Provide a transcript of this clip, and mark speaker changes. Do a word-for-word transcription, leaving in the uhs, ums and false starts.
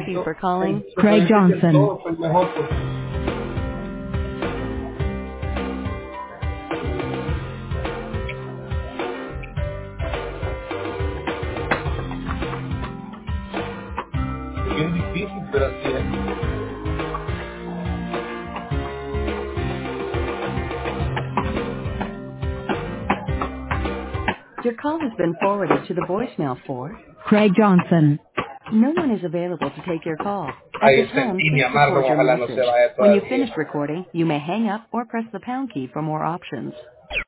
Speaker 1: Thank you for calling
Speaker 2: Craig Johnson.
Speaker 3: Es difícil, pero así es.
Speaker 1: Your call has been forwarded to the voicemail for
Speaker 2: Craig Johnson.
Speaker 1: no one is available to take your call. At
Speaker 3: Ahí
Speaker 1: the
Speaker 3: está en
Speaker 1: tone, please
Speaker 3: línea, Marlon,
Speaker 1: record your
Speaker 3: ojalá no
Speaker 1: message.
Speaker 3: se vaya
Speaker 1: When you've
Speaker 3: todavía.
Speaker 1: finished recording, you may hang up or press the pound key for more options.